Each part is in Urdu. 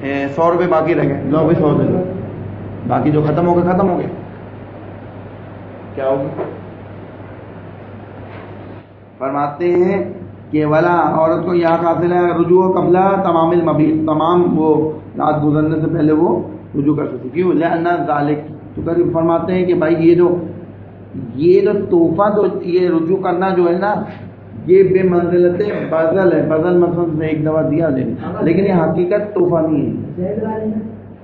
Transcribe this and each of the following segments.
100 روپے باقی رہ گئے، لو بھائی 100 دے دو، باقی جو ختم ہو گئے ختم ہو گئے، کیا ہوگا؟ فرماتے ہیں کہ ولا عورت کو یہاں حاصل ہے رجوع قبل تمام المبیت، تمام وہ رات گزرنے سے پہلے وہ رجوع کر سکتی، کیوں؟ لأن ذالک، تو قریب فرماتے ہیں کہ بھائی یہ جو تحفہ، تو یہ رجوع کرنا جو ہے نا، یہ بے منزلت بذل ہے، بذل مقصد سے ایک دفعہ دیا لیکن یہ حقیقت تحفہ نہیں ہے۔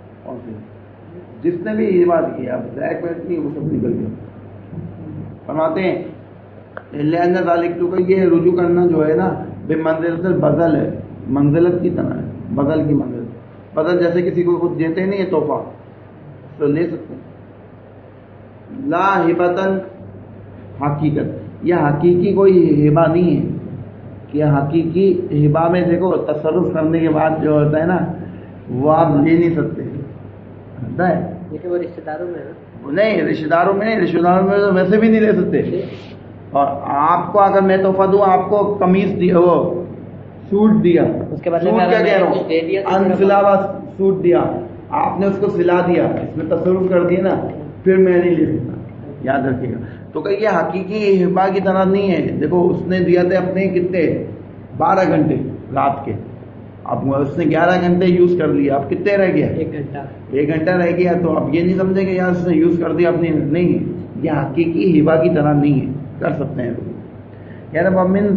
جس نے بھی یہ بات کی اب زیک بیٹھ نہیں، وہ سب نکل گیا۔ فرماتے ہیں لأن ذالک، تو کہ یہ رجوع کرنا جو ہے نا بے منزلت البذل ہے، منزلت کی طرح ہے، بدل کی منزلت، بدل جیسے کسی کو کچھ دیتے نہیں ہے تحفہ تو لے سکتے ہیں۔ لا ہبتن، حقیقت، یہ حقیقی کوئی ہبہ نہیں ہے کہ حقیقی ہبہ میں دیکھو تصرف کرنے کے بعد جو ہوتا ہے نا وہ آپ لے نہیں سکتے، ہوتا ہے لیکن وہ رشتہ داروں میں ہے، نہیں رشتہ داروں میں نہیں، رشتہ داروں میں تو ویسے بھی نہیں لے سکتے۔ اور آپ کو اگر میں تحفہ دوں، آپ کو قمیص دیا، وہ سوٹ دیا، اس کے بدلے سوٹ میں کیا کہہ رہا کچھ دے دیا تو ہوں، انسلاوا سوٹ دیا، آپ نے اس کو سلا دیا، اس میں تصرف کر دیا نا، پھر میں نہیں لے سکتا، یاد رکھیے گا۔ تو کہ یہ حقیقی ہبہ کی طرح نہیں ہے۔ دیکھو اس نے دیا تھے اپنے کتنے 12 گھنٹے رات کے، اب اس نے 11 گھنٹے یوز کر لیا، اب کتنے رہ گیا؟ 1 گھنٹہ رہ گیا، تو اب یہ نہیں سمجھے کہ یار اس نے یوز کر دیا اپنی، نہیں، یہ حقیقی ہبہ کی طرح نہیں ہے، کر سکتے ہیں یار۔ ومن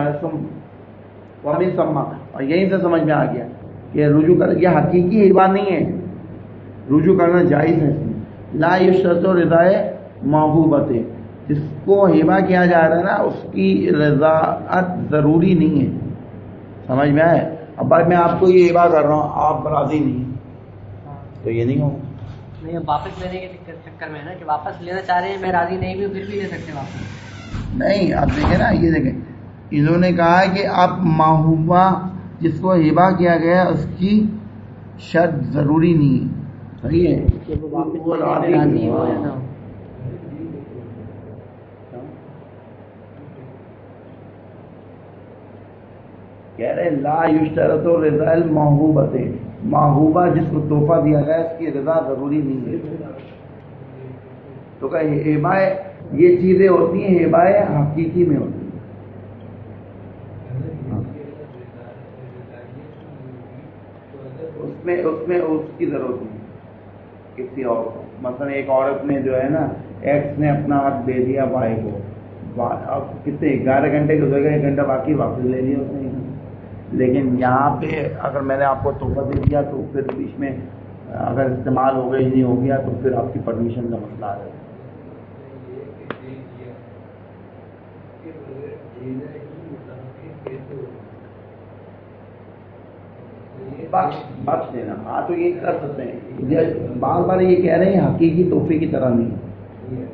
سما، اور یہیں سے سمجھ میں آ گیا کہ رجوع کر، یہ حقیقی ہبہ نہیں ہے، رجوع کرنا جائز ہے۔ لا یشترط رضا موہوبۃ، جس کو ہبہ کیا جا رہا ہے نا اس کی رضاعت ضروری نہیں ہے، سمجھ میں آئے؟ اب بھائی میں آپ کو یہ ہبہ کر رہا ہوں، آپ راضی نہیں تو یہ نہیں ہوگا۔ نہیں، واپس لینے کے چکر میں ہے نا کہ واپس لینا چاہ رہے ہیں، میں راضی نہیں بھی ہوں، پھر بھی لے سکتے واپس نہیں۔ اب دیکھیں نا، یہ دیکھیں انہوں نے کہا ہے کہ اب محبوبہ جس کو ہبہ کیا گیا اس کی شرط ضروری نہیں ہے، صحیح ہے، وہ راضی ہو یا نہ ہو۔ کہہ رہے لا یشترط رضا الموہوبۃ، محبوبہ جس کو تحفہ دیا گیا اس کی رضا ضروری نہیں ہے۔ تو کہ ہبہ یہ چیزیں ہوتی ہیں، ہبہ حقیقی میں ہوتی ہیں، اس میں اس کی ضرورت نہیں کسی اور کو۔ مثلا ایک عورت نے جو ہے نا، ایکس نے اپنا حق دے دیا وائی کو، اب کتنے 11 گھنٹے گزر گئے، 1 گھنٹہ باقی واپس لے لیا اس نے۔ لیکن یہاں پہ اگر میں نے آپ کو تحفہ دے دیا تو پھر بیچ میں اگر استعمال ہو گیا نہیں ہو گیا تو پھر آپ کی پرمیشن کا مسئلہ آ جائے گا۔ بخش دینا، ہاں تو یہ کر سکتے ہیں، بار بار یہ کہہ رہے ہیں حقیقی تحفے کی طرح نہیں۔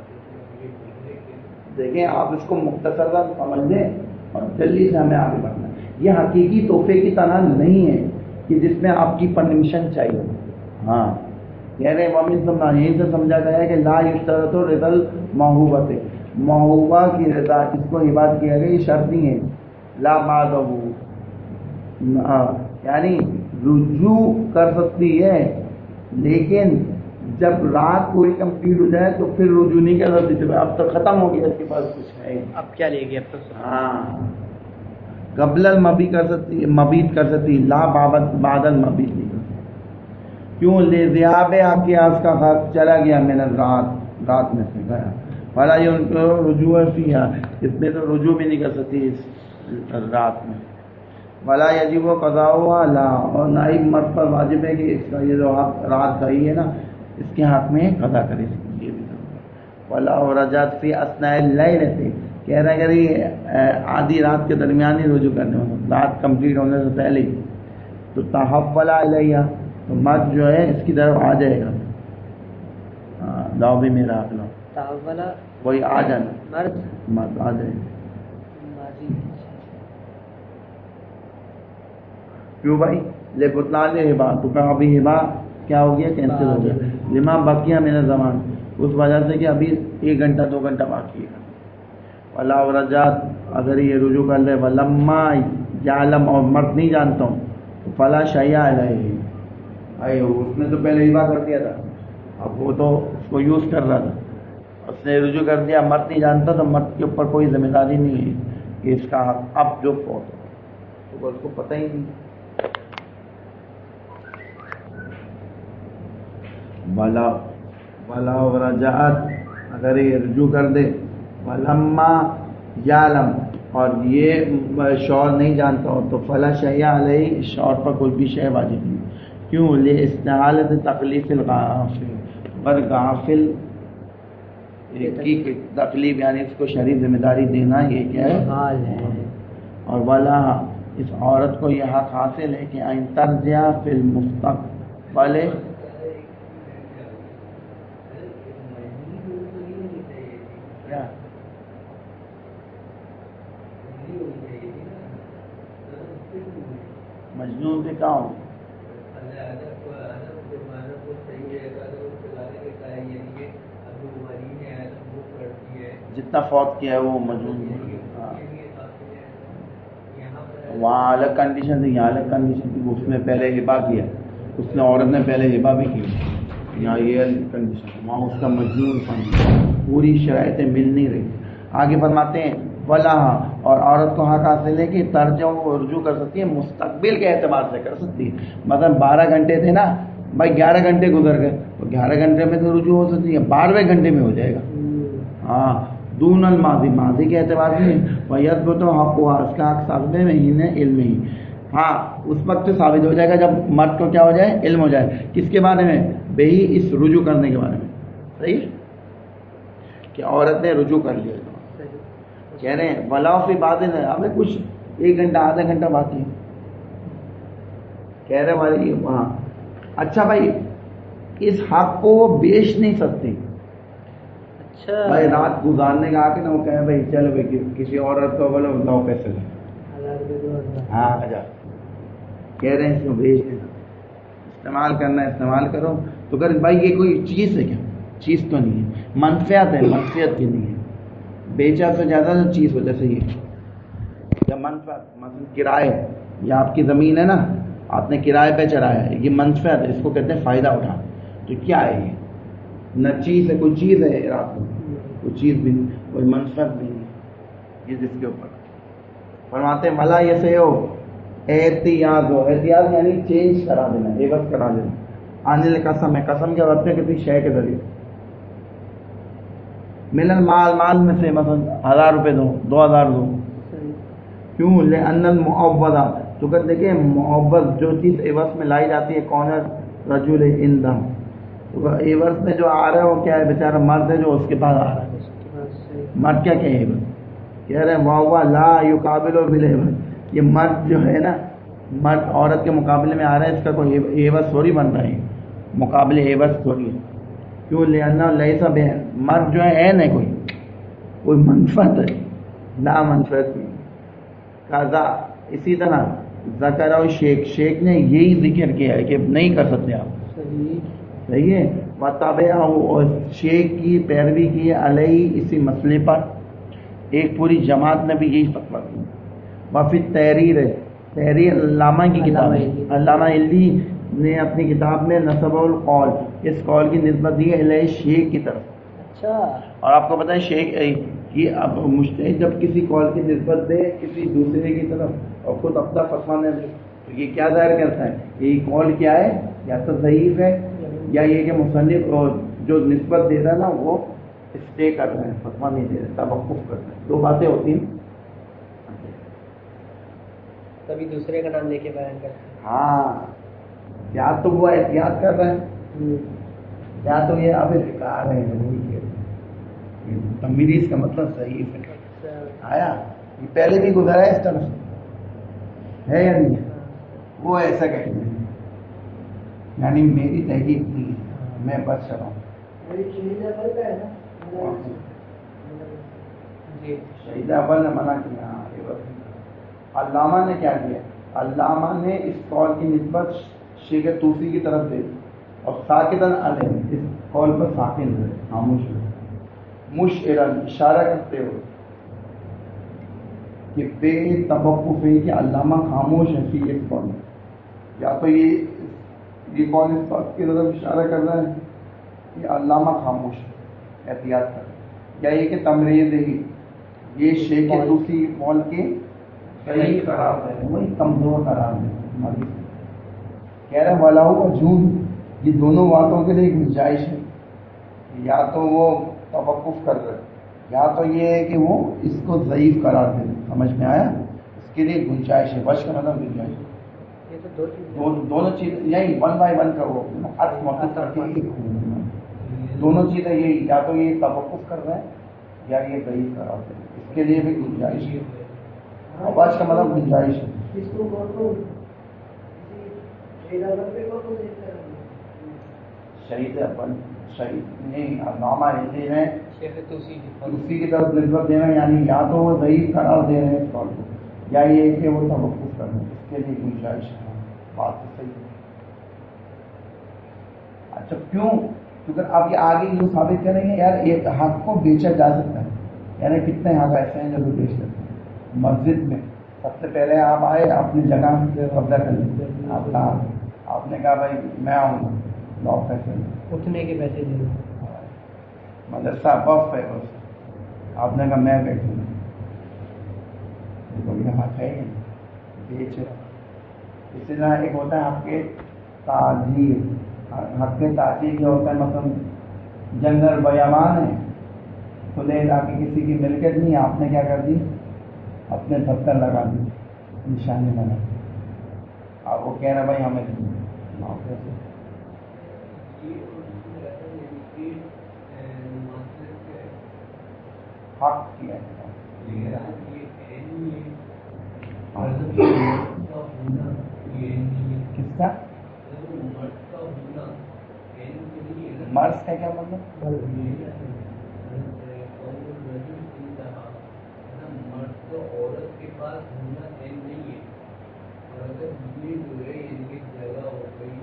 دیکھیں آپ اس کو مختصر سمجھ لیں اور جلدی سے ہمیں آگے بڑھنا ہے۔ یہ حقیقی تحفے کی طرح نہیں ہے کہ جس میں آپ کی پرمیشن چاہیے، ہاں کہہ رہے ہیں یہیں سے سمجھا گیا ہے کہ لا یشترط رضا الموہوبۃ، محبوبہ کی رضا جس کو عبادت کیا گیا یہ شرط نہیں ہے۔ لا بعدہ، یعنی رجوع کر سکتی ہے لیکن جب رات پوری کمپلیٹ ہو جائے تو پھر رجوع نہیں کر سکتی، اب تو ختم ہو گیا، اس کے پاس کچھ ہے، اب کیا لے گی، اب تو ہاں قبل المبیت کر سکتی، مبیت کر سکتی، لا بعد المبیت نہیں کر سکتی۔ کیوں؟ لے ذیاب آپ کے آس کا خط چلا گیا، میں نے رات میں سے گیا، فلا رجوع فیہا، اس میں تو رجوع بھی نہیں کر سکتی اس رات میں۔ ولا یجب قضاؤہا لا، اور نہ ہی مرد پر واجب ہے کہ اس کا یہ جو رات گئی ہے نا اس کے حق میں قضا کرے، یہ بھی ولا رجعت فی اثناء اللیل، کہہ رہے اگر یہ آدھی رات کے درمیان ہی رجوع کرنے میں، رات کمپلیٹ ہونے سے پہلے ہی، تو تحول الیہ، تو مرد جو ہے اس کی طرف آ جائے گا، لاؤ بھی میرا حق لاؤ، تحول وہی آ جانا، مرد آ جائے گا۔ کیوں بھائی؟ لے بطلان ہبا، تو کہا ابھی ہبا کیا ہو گیا، کینسل ہو گیا، لما بقیہ من الزمان، اس وجہ سے کہ ابھی 1 گھنٹہ 2 گھنٹہ باقی ہے۔ ولا رجعت، اگر یہ رجوع کر لے، ولما یعلم، اور مرد نہیں جانتا ہوں، فلا شیء علیہ، بھائی اس نے تو پہلے ہبا کر دیا تھا، اب وہ تو اس کو یوز کر رہا تھا، اس نے رجوع کر دیا، مرد نہیں جانتا تو مرد کے اوپر کوئی ذمہ داری نہیں ہے کہ اس کا حق اب جو فوت ہو تو اس کو پتہ ہی نہیں. ولا رجعت اگر یہ رجوع کر دے، ولما یعلم اور یہ شوہر نہیں جانتا ہو تو فلا شیء علیہ شوہر پر کوئی بھی شے واجب نہیں. کیوں؟ لاستحالۃ تکلیف الغافل، پر غافل کی تکلیف یعنی اس کو شرعی ذمہ داری دینا یہ کیا ہے. اور ولا اس عورت کو یہ حق حاصل ہے کہ ان ترجع فی المستقبل مجنون بھی کہاں ہو جتنا فوت کیا ہے وہ مجنون ہے. وہاں الگ کنڈیشن تھی، یہاں الگ کنڈیشن تھی. اس نے پہلے ہبا کیا، اس نے عورت نے پہلے ہبا بھی کی، یہاں یہ کنڈیشن، وہاں اس کا مجنون فن پوری شرائطیں مل نہیں رہی. آگے فرماتے ہیں ولا اور عورت کو حق حاصل ہے کہ ترجع و رجوع کر سکتی ہے، مستقبل کے اعتبار سے کر سکتی ہے. مثلا 12 گھنٹے تھے نا بھائی، 11 گھنٹے گزر گئے تو 11 گھنٹے میں تو رجوع ہو سکتی ہے، 12ویں گھنٹے میں ہو جائے گا. ہاں دون الماضی، ماضی کے اعتبار سے ویثبت حق ہوا، اس کا حق ثابت ہے نہیں ہے علم ہی. ہاں اس وقت ثابت ہو جائے گا جب مرد کو کیا ہو جائے، علم ہو جائے. کس کے بارے میں؟ بہی اس رجوع کرنے کے بارے میں. صحیح کہ عورت نے رجوع کر لیا. کہہ رہے ہیں ولا فی بات ہے، ابھی کچھ 1 گھنٹہ آدھا گھنٹہ باقی ہے. کہہ رہے بھائی وہاں اچھا بھائی اس حق کو وہ بیچ نہیں سکتی. اچھا بھائی رات گزارنے کا آ کے نا وہ کہے بھائی چلو بھائی کسی عورت کو بولو لاؤ پیسے لے، ہاں اچھا کہہ رہے ہیں اس کو بیچ نہیں سکتے، استعمال کرنا ہے استعمال کرو. تو کہ بھائی یہ کوئی چیز ہے کیا؟ چیز تو نہیں ہے، منفعت ہے، منفعت کی نہیں ہے. بیچا تو زیادہ تو چیز ہو، جیسے یہ یا منفعت مثلا کرائے، یا آپ کی زمین ہے نا آپ نے کرائے پہ چڑھایا ہے، یہ منفعت ہے، اس کو کہتے ہیں فائدہ اٹھا. تو کیا ہے یہ؟ نہ چیز ہے، کوئی چیز ہے رات میں، کوئی چیز بھی نہیں، کوئی منفعت بھی نہیں. یہ جس کے اوپر فرماتے ہیں ملا یہ سے ہو احتیاط ہو، احتیاط یعنی چینج کرا دینا، عوض کرا دینا. آنے قسم ہے، قسم کے وقت میں کسی شے کے ذریعے ملن مال میں سے مثلا 1000 روپے دو، 2000 دو. کیوں؟ لأن المعوضہ تو کہ دیکھیں معوض جو چیز عوض میں لائی جاتی ہے کون ہے؟ رجل اندم. تو عوض میں جو آ رہا ہے وہ کیا ہے؟ بیچارہ مرد ہے جو اس کے پاس آ رہا ہے. مرد کیا کہ عوض کہہ رہے ہیں واہ لا یقابل بالعوض، یہ مرد جو ہے نا مرد عورت کے مقابلے میں آ رہا ہے، اس کا کوئی عوض تھوڑی بن رہا ہے، مقابلے عوض تھوڑی ہے. کیوں؟ لأنہ لیس بہ مرد جو ہے نہیں کوئی منفعت ہے، لا منفعت نہیں. قضا اسی طرح ذکر اور شیخ نے یہی ذکر کیا ہے کہ نہیں کر سکتے آپ. صحیح ہے. مطابع اور شیخ کی پیروی کی علیہ اسی مسئلے پر ایک پوری جماعت نے بھی یہی فتویٰ دی. وفی تحریر ہے، تحریر علامہ کی کتاب ہے، علامہ علی نے اپنی کتاب میں نسب القول اس قول کی نسبت دی ہے علیہ شیخ کی طرف. اچھا اور آپ کو پتہ ہے شیخ یہ اب مجتہد جب کسی قول کی نسبت دے کسی دوسرے کی طرف اور خود اپنا فتویٰ نہ دے تو یہ کیا ظاہر کرتا ہے؟ یہ قول کیا ہے؟ یا تو ضعیف ہے یا یہ کہ مصنف جو نسبت دے رہا ہے نا وہ اسٹے کر رہے ہیں، فتویٰ نہیں دے رہے، توقف کر رہے ہیں. 2 باتیں ہوتی ہیں، کبھی دوسرے کا نام لے کے بیان کرتے ہیں. ہاں یا تو وہ احتیاط کر رہے ہیں یا تو یہ اب بیکار ہے. تمیز کا مطلب صحیح ہے. آیا یہ پہلے بھی گزرا ہے اس طرح ہے یا نہیں؟ وہ ایسا کہتے ہیں یعنی میری تحقیق نہیں ہے، میں بچ رہا ہوں. شہید اول نے منع کیا. علامہ نے کیا کیا؟ علامہ نے اس قول کی نسبت شیخ طوسی کی طرف دے اور ساکتاً علیہ اس قول پر ساکن ہے، خاموش ہے. مشعرن اشارہ کرتے ہوئے کہ بے توقف ہے کہ علامہ خاموش ہے فی اس قول میں. یا تو یہ قول اس بات کی طرف اشارہ کر رہا ہے کہ علامہ خاموش احتیاط کر، یا یہ کہ تمرید ہی یہ شیخ دوسری قول کے صحیح قرار دے رہے، وہی کمزور قرار دے رہے، کہہ رہے ولاؤ کا جھوم، یہ دونوں باتوں کے لیے گنجائش ہے، یا تو وہ توقف کر رہے، یا تو یہ ہے کہ وہ اس کو ضعیف قرار دے رہے. سمجھ میں آیا؟ اس کے لیے گنجائش ہے، وش کا مطلب گنجائش ہے. دونوں چیز یہی ون بائی ون کا وہ دونوں چیزیں یہی، یا تو یہ توقف کر رہے ہیں یا یہ ضعیف قرار دے رہے، اس کے لیے بھی گنجائش ہے. وش کا مطلب گنجائش ہے. شہید اپن شہید نہیں نامہ ایسے ہیں اسی کی طرف نسبت دینا، یعنی یا تو وہ ضعیف قرار دے رہے ہیں اس قول کو، یا یہ کہ وہ توقف کر رہے ہیں، اس کے لیے گنجائش ہے. بات تو صحیح ہے. اچھا کیوں؟ کیونکہ اب یہ آگے یوں ثابت کریں گے یار ایک حق کو بیچا جا سکتا ہے، یعنی کتنے حق ایسے ہیں جو بیچ سکتے ہیں. مسجد میں سب سے پہلے آپ آئے، اپنی جگہ قبضہ کر لیں، آپ نے کہا بھائی میں آؤں گا، لو پیسے اٹھنے کے پیسے دے دو. مدرسہ وقف ہے، آپ نے کہا میں بیٹھوں گا، حق ہے بیچ رہا. اسی طرح ایک ہوتا ہے حق کے تعجیل، حق کے تعجیل جو ہوتا ہے مثلا جنگل بیابان ہے، کھلے علاقے کسی کی ملکیت نہیں ہے، آپ نے کیا کر دی، اپنے پتھر لگا دی، نشانی بنا. آپ وہ کہہ رہے بھائی ہمیں حق کیا کس کا مرض ہے، کیا مطلب؟ عورت کے پاس ہونا نہیں ہے، اور اگر یہ جو ہے ان کی جگہ ہو گئی،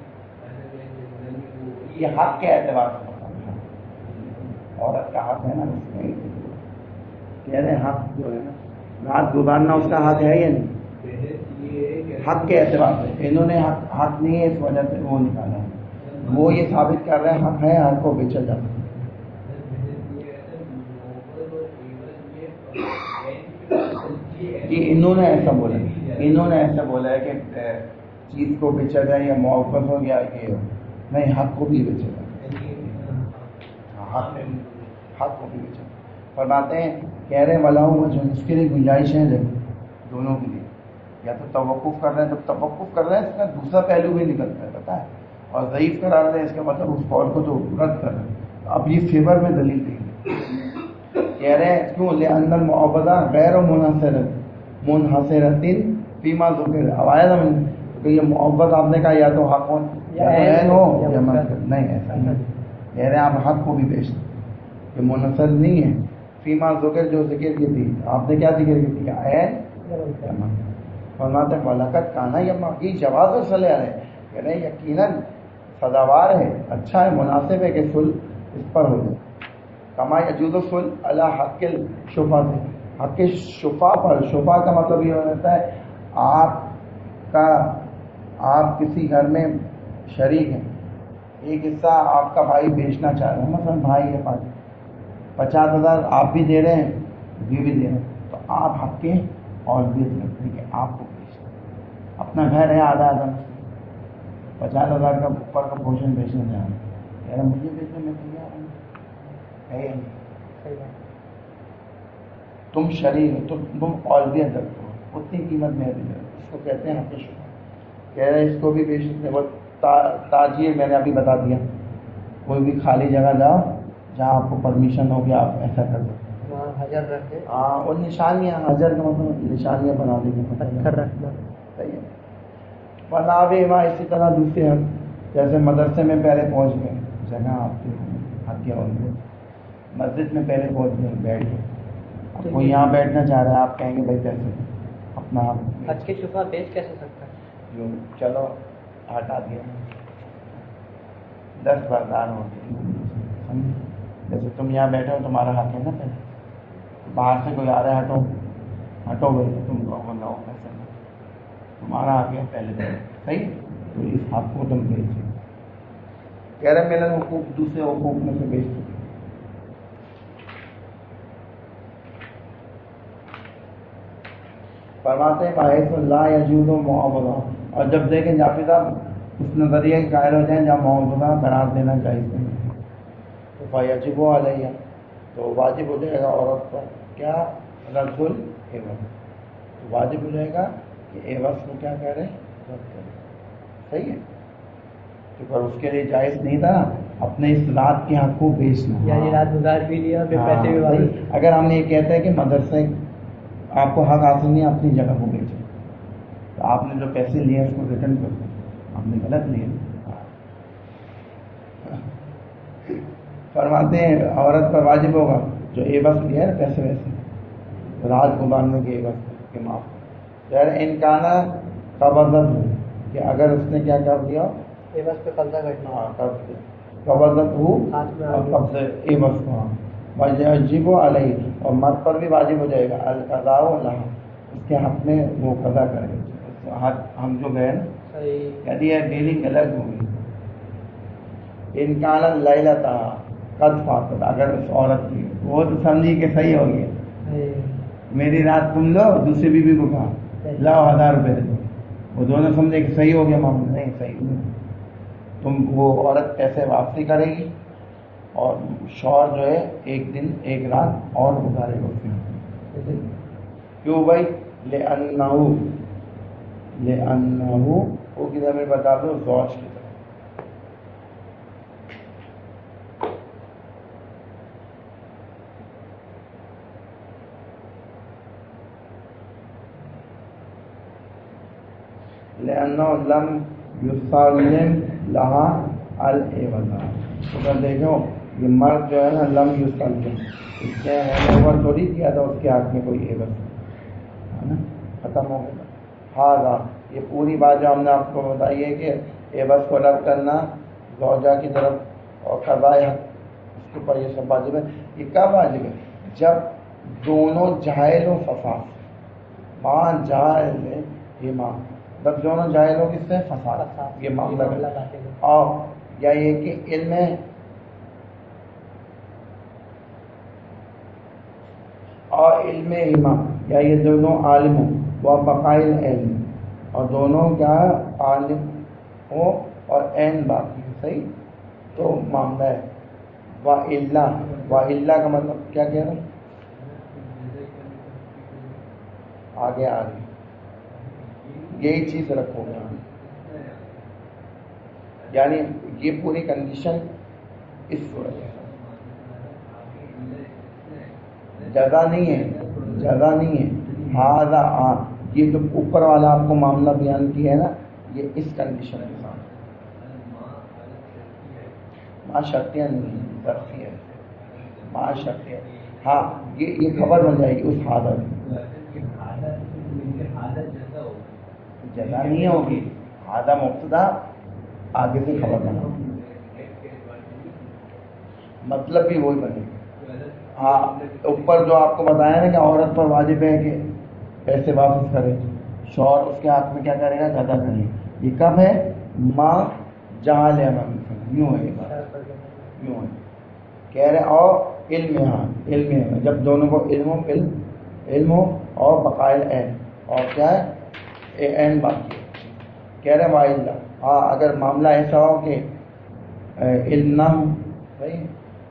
یہ حق کے اعتبار سے عورت کا حق ہے نا، اس میں کہہ رہے حق جو ہے نا رات گزارنا اس کا حق ہے یا نہیں؟ حق کے اعتبار سے انہوں نے حق نہیں ہے، اس وجہ سے وہ نکالا ہے. وہ یہ ثابت کر رہے ہیں حق ہے، حق کو بیچا جا سکتا ہے. انہوں نے ایسا بولا، انہوں نے ایسا بولا ہے کہ چیز کو بیچا جائے یا محبت ہو یا یہ ہو، نہیں حق کو بھی بیچا جائے، حق کو بھی بیچا. فرماتے ہیں کہہ رہے ہیں ولاؤں جو اس کے لیے گنجائش ہے دونوں کے لیے، یا تو توقف کر رہے ہیں، تو توقف کر رہے ہیں اس کا دوسرا پہلو بھی نکلتا ہے پتہ ہے، اور ضعیف قرار دیں اس کا مطلب اس قول کو تو رد کر رہے ہیں. اب یہ فیور میں دلیل دیں گے. کہہ رہے ہیں کیوں لأن المعوضہ غیر منحصرۃ فیما ذکر. آیا کہ یہ معوض آپ نے کہا یا تو حق ہو یا تو عین ہو یا منصب، نہیں ایسا نہیں. کہہ رہے ہیں آپ حق کو بھی بیچ دیں، یہ منحصر نہیں ہے فیما ذکر جو ذکر کی تھی. آپ نے کیا ذکر کی تھی، عین یا منصب. فرماتے ہیں ولاقت کانا یہ جواز اور صلاح ہے، کہہ رہے ہیں یقیناً سزاوار ہے، اچھا ہے، مناسب ہے کہ سل اس پر ہو جائے. کما یجوز السل علی حق الشفا سے، حق شفا پر. شفا کا مطلب یہ ہوتا ہے آپ کسی گھر میں شریک ہیں، ایک حصہ آپ کا بھائی بیچنا چاہ رہے ہیں، مثلا بھائی ہے 50,000 آپ بھی دے رہے ہیں بھی دے رہے ہیں، تو آپ حق کے اور بیچ سکتے ہیں کہ آپ کو بیچنا. اپنا گھر ہے آدھا 50,000 کا اوپر کا پورشن بیچنا چاہ رہے ہیں، کہہ رہے مجھے بیچنے میں تیار ہوں. تم شریک ہو، تم اولویت رکھو، اتنی قیمت میں بھی اس کو کہتے ہیں حق شفا. کہہ رہے اس کو بھی بیچ سکتے ہیں. وہ تاجیر میں نے ابھی بتا دیا، کوئی بھی خالی جگہ جاؤ جہاں آپ کو پرمیشن ہو کہ آپ ایسا کر سکتے ہیں. حجر رکھے، ہاں، اور نشانیاں، حجر کا مطلب نشانیاں بنا دیں گے، پتھر رکھنا. صحیح ہے. بناوے وہاں اسی طرح دوسرے حق، جیسے مدرسے میں پہلے پہنچ گئے، جگہ آپ کے حق کے اور مسجد میں پہلے پہنچ گئے، بیٹھ گئے. اب کوئی یہاں بیٹھنا چاہ رہا ہے، آپ کہیں گے بھائی پیسے اپنا حق کے شفا بیچ کیسے سکتا ہے؟ جو چلو ہٹا دیا 10 بازار ہو گئے. جیسے تم یہاں بیٹھے ہو، تمہارا حق ہے نا، پہلے باہر سے کوئی آ رہا ہے، ہٹو گئے، تم لوگ پیسے تمہارا حق ہے پہلے. صحیح، تو اس حق کو تم بیچ کہہ رہے میرے حقوق دوسرے حقوق میں سے بیچ چکے. فرماتے ہیں باعث اللہ یجوز و معاوضہ. اور جب دیکھیں جعفری صاحب اس نظریے کے قائل ہو جائیں جہاں معاوضہ قرار دینا چاہیے تو فیجب علیہ تو واجب ہو جائے گا عورت پر کیا رد العوض. واجب ہو جائے گا کہ عوض کو کیا کہہ رہے ہیں رد کرے. صحیح ہے. تو پر اس کے لیے جائز نہیں تھا اپنے اس رات کے حق کو بیچنا. یعنی رات گزار بھی لیا پھر پیسے بھی واپس. اگر ہم نے یہ کہتے ہیں کہ مدرسے آپ کو حق حاصل نہیں اپنی جگہ کو بیچے تو آپ نے جو پیسے لیے اس کو ریٹرن کر دیں. آپ نے غلط لیے. فرماتے ہیں عورت پر واجب ہوگا جو عوض لیا ہے پیسے ویسے رات گزارنے کے عوض کے معاف. انکانا قبضت ہو کہ اگر اس نے کیا کر دیا عوض پہ قبضہ کرنا. قبضت ہو اور قبضے عوض کو واجب علیہ اور مرد پر بھی واجب ہو جائے گا القضاء لہا اس کے حق میں وہ قضا کرے گا. ہم جو گئے نا یعنی یہ ڈیلنگ الگ ہوگی. انکان لیلتا قد فاتت اگر اس عورت کی وہ تو سمجھی کہ صحیح ہو گیا میری رات تم لو دوسری بیوی کو کہا لاؤ 1000 روپے دے دو. وہ دونوں سمجھے کہ صحیح ہو گیا معاملہ. نہیں صحیح نہیں. تم وہ عورت پیسے واپسی کرے گی اور شوہر جو ہے ایک دن ایک رات اور گزارے گا اس میں. کیوں بھائی لأنہ وہ کدھر میں بتا دو زوج کی طرح. لأنہ لم یسلم لہا العوض. اگر دیکھو یہ مرد جو ہے نا لم یسلم اس نے ہینڈ اوور تھوڑی کیا تھا اس کے ہاتھ میں کوئی عوض ہے نا ختم ہو گیا. ہاں یہ پوری بات جو ہم نے آپ کو بتائی ہے کہ عوض کو رد کرنا زوجہ کی طرف اور قضاء اس کے اوپر یہ سب واجب ہے. یہ کب واجب ہے جب دونوں جاہل و فساد ماں جاہل ہے یہ ماں جب دونوں جاہل ہو کس سے فساد یہ معاملہ اور یا یہ کہ علم اور علم ایمان یا یہ دونوں عالم ہو وہ بقائل علم اور دونوں کیا عالم ہو اور عین باقی ہے. صحیح تو معاملہ ہے. وَإِلَّا کا مطلب کیا کہہ رہے ہیں آگے یہی چیز رکھو گے. یعنی یہ پوری کنڈیشن اس صورت ہے. جزا نہیں ہے. ہاں یہ جو اوپر والا آپ کو معاملہ بیان کیا ہے نا یہ اس کنڈیشن کے ساتھ ماں شرطیہ نہیں ظرفی ہے. ماں شرطیہ ہاں یہ خبر بن جائے گی اس حالت میں. جزا نہیں ہوگی آدھا مبتدا آگے سے خبر بنا مطلب بھی وہی بنے گا. ہاں اوپر جو آپ کو بتایا نا کہ عورت پر واجب ہے کہ پیسے واپس کرے شوہر اس کے ہاتھ میں کیا کرے گا قضا کرے گا. یہ کب ہے ماں جہاں لے یوں ہے یوں ہے کہہ رہے اور علم ہے جب دونوں کو علم ہو اور بقائل عین اور کیا ہے عین باقی کہہ رہے وَإِلَّا ہاں اگر معاملہ ایسا ہو کہ علم نہ ہو. صحیح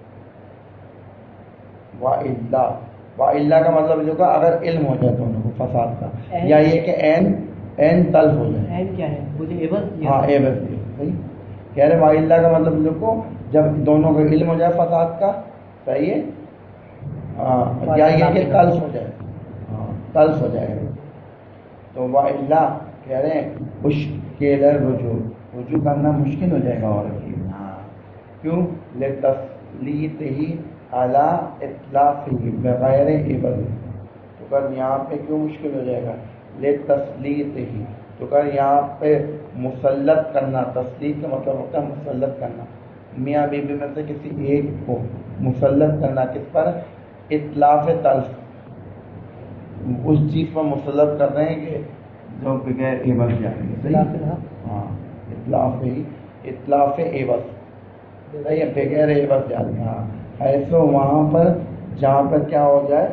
وَإِلَّا کا مطلب جو کہ اگر علم ہو جائے دونوں کو فساد کا یا یہ کہ عین تلف ہو جائے. عین کیا ہے مجھے عوض ہاں عوض دیا. صحیح کہہ رہے وَإِلَّا کا مطلب جو کو جب دونوں کا علم ہو جائے فساد کا. صحیح ہے یا یہ کہ تلف ہو جائے تلف ہو جائے تو وَإِلَّا کہہ رہے ہیں مشکل رجوع کرنا مشکل ہو جائے گا عورت کی. کیوں لتسلیط ہی اعلی اطلاق بغیر عوض. تو کر یہاں پہ کیوں مشکل ہو جائے گا لتسلیط ہی تو کر یہاں پہ مسلط کرنا. تسلیط کا مطلب ہوتا ہے مسلط کرنا. میاں بیوی میں سے کسی ایک کو مسلط کرنا کس پر اطلاف تلف اس چیز پر مسلط کر رہے ہیں کہ جو بغیر عوض جائے گی. ہاں اطلاف عوض صحیح ہے، بغیر عوض جاری. ہاں ایسو وہاں پر جہاں پر کیا ہو جائے،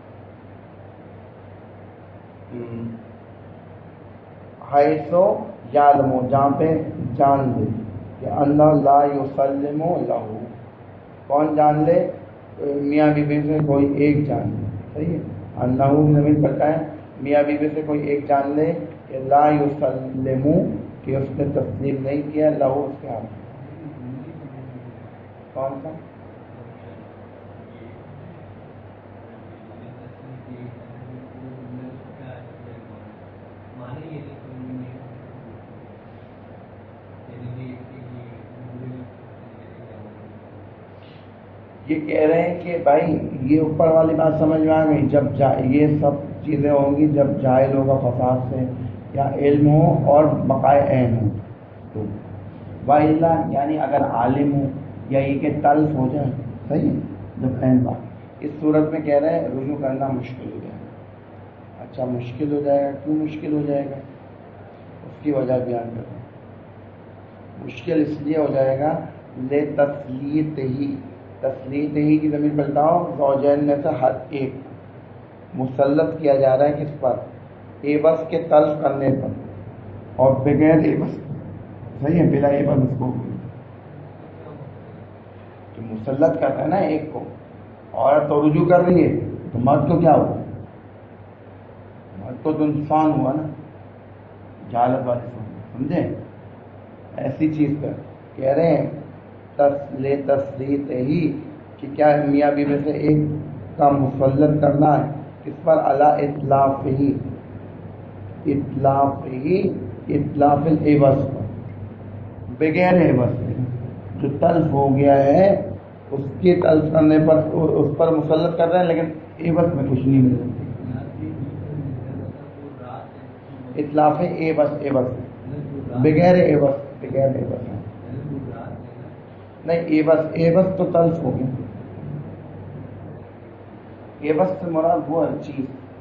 حیثو یعلمو، جہاں پہ جان لے کہ اللہ لا یسلم لہو. کون جان لے؟ میاں بیوی سے کوئی ایک جان لے. صحیح ہے، اللہ زمین پر ہے، میاں بیوی سے کوئی ایک جان لے کہ لا یسلم، کہ اس نے تسلیم نہیں کیا، لہو اس کے ہاتھ. کون سا؟ یہ کہہ رہے ہیں کہ بھائی یہ اوپر والی بات سمجھ میں آ گئی، جب یہ سب چیزیں ہوں گی جب جاہل ہوگا فساد سے، یا علم ہو اور بقائے عین ہو. تو وَإِلَّا یعنی اگر عالم ہو یا یہ کہ تلف ہو جائے. صحیح ہے، جب عین بات. اس صورت میں کہہ رہے ہیں رجوع کرنا مشکل ہو جائے گا. اچھا مشکل ہو جائے گا، کیوں مشکل ہو جائے گا؟ اس کی وجہ بیان کریں. مشکل اس لیے ہو جائے گا لے تسلیت ہی کی زمین پر بتاؤ، زوجین میں سے ہر ایک مسلط کیا جا رہا ہے کس پر؟ عوض کے تلف کرنے پر، اور بغیر عوض. صحیح ہے، بلا عوض اس کو کہ مسلط کرتا ہے نا ایک کو. عورت تو رجوع کر رہی ہے تو مرد کو کیا ہوا؟ مرد کو تو نقصان ہوا نا، جہالت والے سمجھے. ایسی چیز پر کہہ رہے ہیں لے تسلیت ہی کہ کیا میاں بیوی سے ایک کا مسلط کرنا ہے کس پر؟ علی اطلاف العوض پر، بغیر عوض سے. جو تلف ہو گیا ہے اس کے تلف کرنے پر اس پر مسلط کر رہے ہیں، لیکن عوض میں کچھ نہیں مل رہا. اطلاف عوض بغیر عوض نہیں. عوض تو تلف ہو گیا. عوض سے مراد وہ ہر چیز.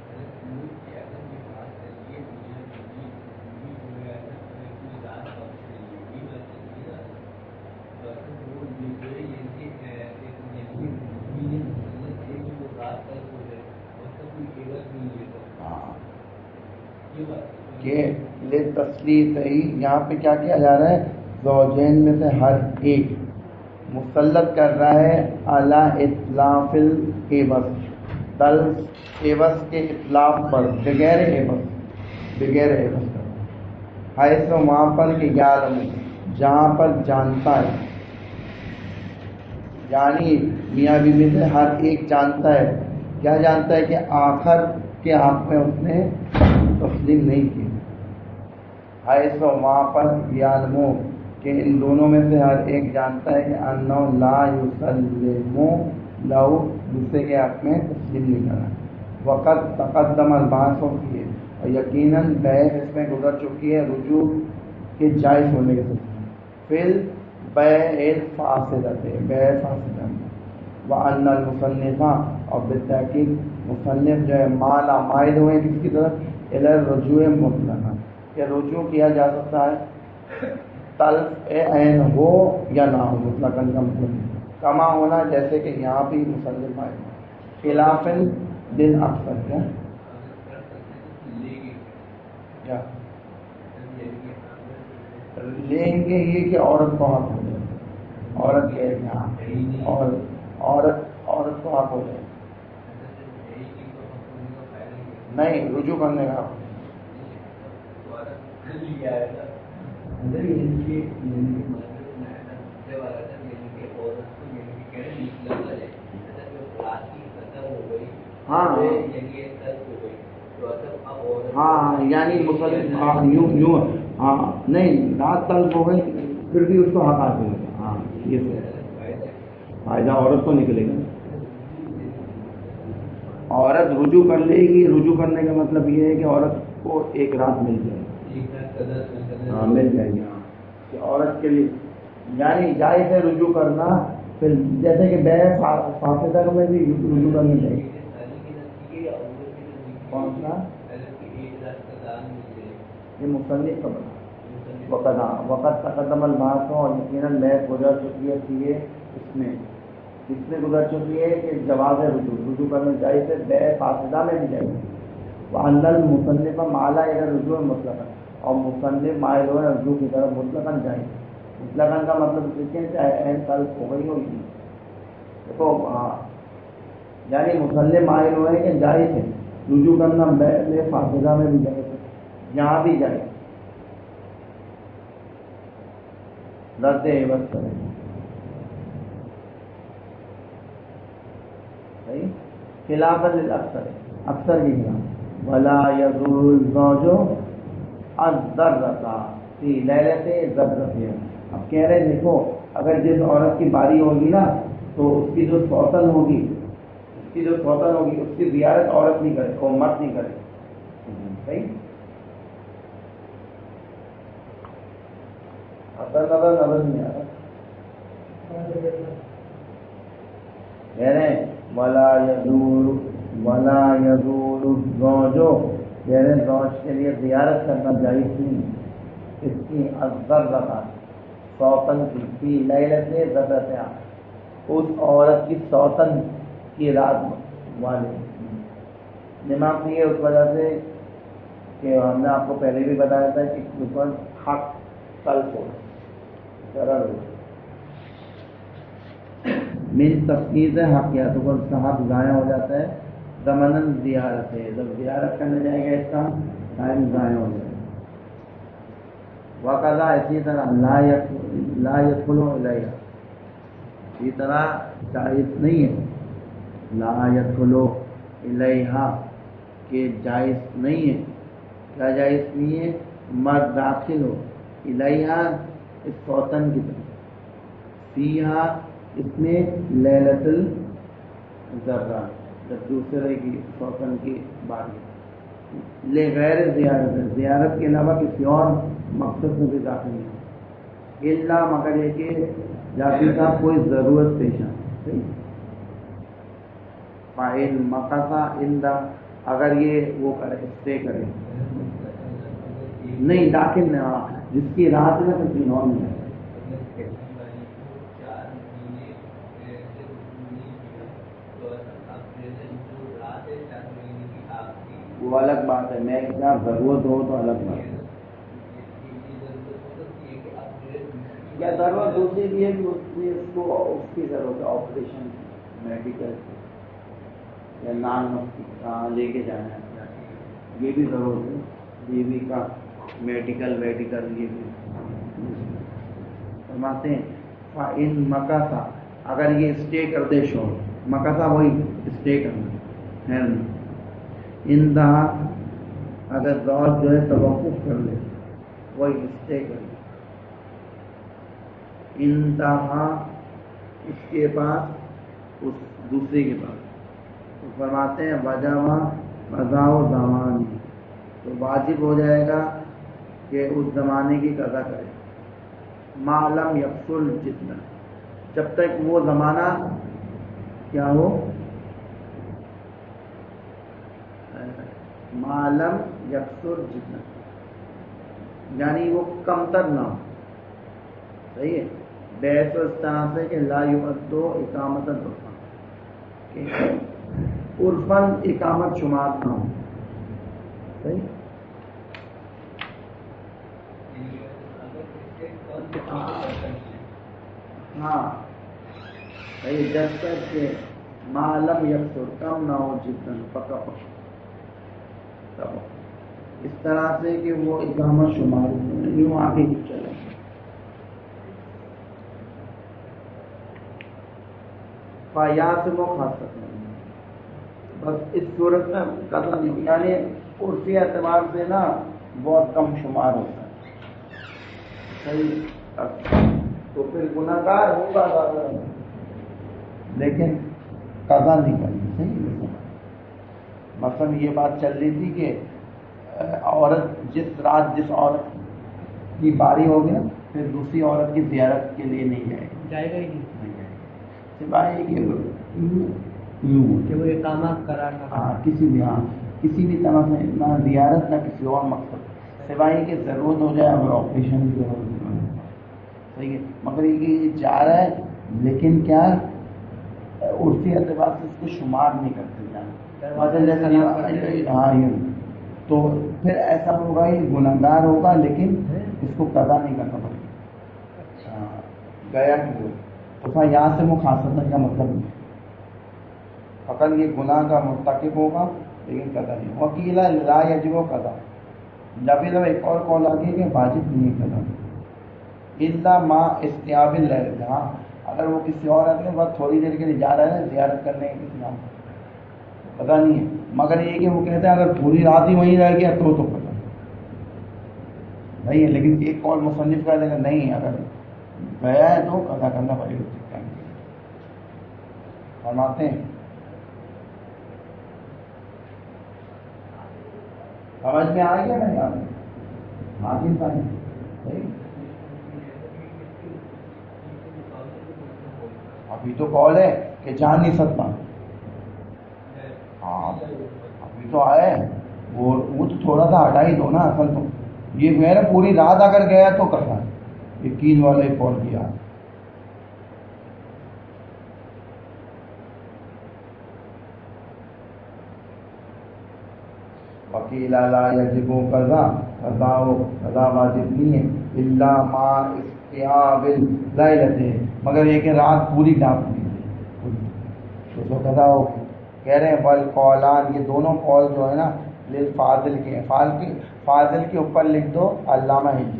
کہ لے تسلیت ہی یہاں پہ کیا کیا جا رہا ہے؟ زوجین میں سے ہر ایک مسلط کر رہا ہے اعلی اطلاف العوض، تلف عوض کے اطلاف پر، بغیر عوض. حیث وہاں پر کہ یعلم، جہاں پر جانتا ہے، یعنی میاں بیوی سے ہر ایک جانتا ہے. کیا جانتا ہے؟ کہ آخر کے حق میں اس نے تسلیم نہیں کی. حیث وہاں پر یعلم کہ ان دونوں میں سے ہر ایک جانتا ہے کہ انہ لا یسلم لہو، دوسرے کے حق میں تسلیم نہیں کرنا. وقت تقدم البحث ہوتی ہے، اور یقیناً بحث اس میں گزر چکی ہے رجوع کے جائز ہونے کے ساتھ. فل بیع فاسدہ، وان المصنفہ، اور بالتحقیق مصنف جو ہے مالا مائل ہوئے کس کی طرف؟ الی الرجوع مطلقا، کہ رجوع کیا جا سکتا ہے تلف عین ہو یا نہ ہو. مطلقاً کا مطلب کما ہونا، جیسے کہ یہاں بھی مصنف مائل. خلاف دل اکثر کیا لیں گے یہ کہ عورت کو حق ہو جائے. عورت کے یہاں اور عورت کو حق ہو جائے. نہیں، رجوع کرنے کا ہاں یعنی یوں نہیں، رات تلف ہو گئی پھر بھی اس کو حق حاصل ہوگا. ہاں یہ فائدہ عورت کو نکلے گا. عورت رجوع کر لے گی. رجوع کرنے کا مطلب یہ ہے کہ عورت کو ایک رات مل جائے گی. ہاں مل جائے گی. ہاں کہ عورت کے لیے یعنی جائز ہے رجوع کرنا. پھر جیسے کہ بیع فاسدہ میں بھی رجوع کرنی چاہیے. کون سا؟ یہ مصنف کا بنا. وقت تقدم البحث اور یقیناً بحث گزر چکی ہے فی اس میں گزر چکی ہے کہ جواز رجوع کرنا جائز ہے، بے فاسدہ میں بھی جائز ہے۔ وَأَنَّ الْمُصَنِّفَ مَالَ إِلَى الرُّجُوعِ مُطْلَقًا، اور مصنف مائل ہو رجوع کی طرف مطلقاً جائز۔ مطلقاً کا مطلب دیکھیں چاہے عین طلب ہو گئی ہوگی، دیکھو یعنی مصنف مائل ہوئے کہ جائز ہے رجوع کرنا، بے فاسدہ میں بھی جائز ہے، یہاں بھی جائز رد عوض کریں صحیح، خلاف للاکثر، اکثر کی خلاف۔ ولا یزول الزوج الذرۃ فی لیلۃ ذرۃ، اب کہہ رہے دیکھو اگر جس عورت کی باری ہوگی نا تو اس کی جو سوتن ہوگی اس کی زیارت عورت نہیں کرے اور مرد نہیں کرے، صحیح، نظر نہیں آ رہا، کہہ رہے ہیں ولا یزول الزوج، کہہ رہے ہیں زوج کے لیے زیارت کرنا جائز نہیں اس کی الذرۃ سوتن کی، فی لیلۃ ذرۃ، اس عورت کی سوتن کی رات والے دماغ نہیں ہے، اس وجہ سے کہ ہم نے آپ کو پہلے بھی بتایا تھا کہ اس پر حق قلب ہو من تفقید حقیات پر صحاب ضائع ہو جاتا ہے، ضمناً زیارت ہے، جب زیارت کرنے جائے گا اس کا ٹائم ضائع ہو جائے گا۔ وقضا اسی طرح لا يدخل الیہا، اسی طرح جائز نہیں ہے لا يدخل الیہا کہ جائز نہیں ہے، کیا جائز نہیں ہے؟ مرد داخل ہو الیہا اس سوتن کی طرف، فیہا اس میں لیلۃ الذرہ، جب دوسرے کی سوتن کی باری لے غیر زیارت کے علاوہ کسی اور مقصد میں بھی داخل نہیں، الا مگر یہ کہ جاتی صاحب کوئی ضرورت پیش آئے، فَإِن مَكَثَ عِندَ، اگر یہ وہ کرے اسٹے کرے، نہیں داخل نہیں، جس کی رات میں تو کسی اور نہیں ہے، وہ الگ بات ہے، میں کیا ضرورت ہو تو الگ بات ہے، یا ضرورت دوسری بھی ہے کہ اس کو اس کی ضرورت ہے، آپریشن میڈیکل یا نان مفتی کہاں لے کے جانا ہے، یہ بھی ضرورت ہے، بیوی کا میڈیکل یہ بھی فرماتے ہیں فَإِن مَكَثَ، اگر یہ اسٹے کر دے شوہر، مکثا وہی اسٹے کرنا ہے، اندہا اگر زوج جو ہے توقف کر لے، وہی اسٹے کر لے، انتہا اس کے پاس اس دوسرے کے پاس، تو فرماتے ہیں وجہ قضاء زمان، تو واجب ہو جائے گا کہ اس زمانے کی قضا کرے، ما لم یقصر جتنا، جب تک وہ زمانہ کیا ہو، ما لم یقصر جتنا، یعنی وہ کم تر نہ ہو، صحیح ہے، بحث اس طرح سے کہ لا یؤدو اقامت العرفان، کہ عرفاً اقامت شمار نہ ہو، صحیح، ہاں صحیح، جب تک کہ ما لم یقصر کم نہ ہو جتنا، پکا تب اس طرح سے کہ وہ اقامت شمار یوں آگے ہی چلے، فیاس وہ کھا سکتے ہیں، بس اس صورت میں قضا نہیں، یعنی عرفی اعتبار سے نا بہت کم شمار ہوتا ہے، صحیح، تو پھر گناہ گار ہوگا لیکن قضا نہیں کرنی، صحیح، مثلا یہ بات چل رہی تھی کہ عورت جس عورت کی باری ہوگی نا پھر دوسری عورت کی زیارت کے لیے نہیں جائے گا ہی نہیں، سوائے کہ وہ اقامہ قرار نہ کسی بھی طرح سے نہ زیارت نہ کسی اور مقصد، سوائے کہ ضرورت ہو جائے اگر آپریشن کی ضرورت نہیں ہے، صحیح ہے، مگر یہ جا رہا ہے لیکن کیا عرفی اعتبار سے اس کو شمار نہیں کرتے جانا، ہاں یوں تو پھر ایسا ہوگا یہ گنہگار ہوگا لیکن اس کو قضا نہیں کرنا پڑے گا، گیا کہ تو یہاں سے مخاصمت کا مطلب نہیں، فقط یہ گناہ کا مرتکب ہوگا لیکن قضا نہیں، وکیل لا یجب قضا، جب ایک اور قول آگے کہ واجب نہیں قضا الا ما استیاب اللیل، ہاں اگر وہ کسی اور آدمی کے بعد تھوڑی دیر کے لیے جا رہا ہے زیارت کرنے کے کسی نام پتہ نہیں ہے، مگر یہ کہ وہ کہتے ہیں اگر پوری رات ہی وہیں رہ گیا تو پتہ نہیں ہے، لیکن ایک قول مصنف کا لیکن نہیں، اگر گیا ہے تو قضا کرنا پڑے گا، فرماتے ہیں سمجھ میں آ گیا نہیں آپ حاکم صاحب؟ ابھی تو قول ہے کہ جان نہیں سکتا، ہاں ابھی تو آئے وہ تو تھوڑا سا ہٹا ہی دو نا، اصل تو یہ میں نے پوری رات اگر گیا تو کرنا ہے، یقین والے قول کیا، وکیل لا یجب قضا، قضا واجب نہیں ہے الا ما استیاب اللیلۃ، مگر یہ کہ رات پوری ڈانپ لی تو قضا ہو، کہہ رہے ہیں والقولان، یہ دونوں قول جو ہے نا للفاضل کے ہیں، فاضل کے اوپر لکھ دو علامہ ہجی،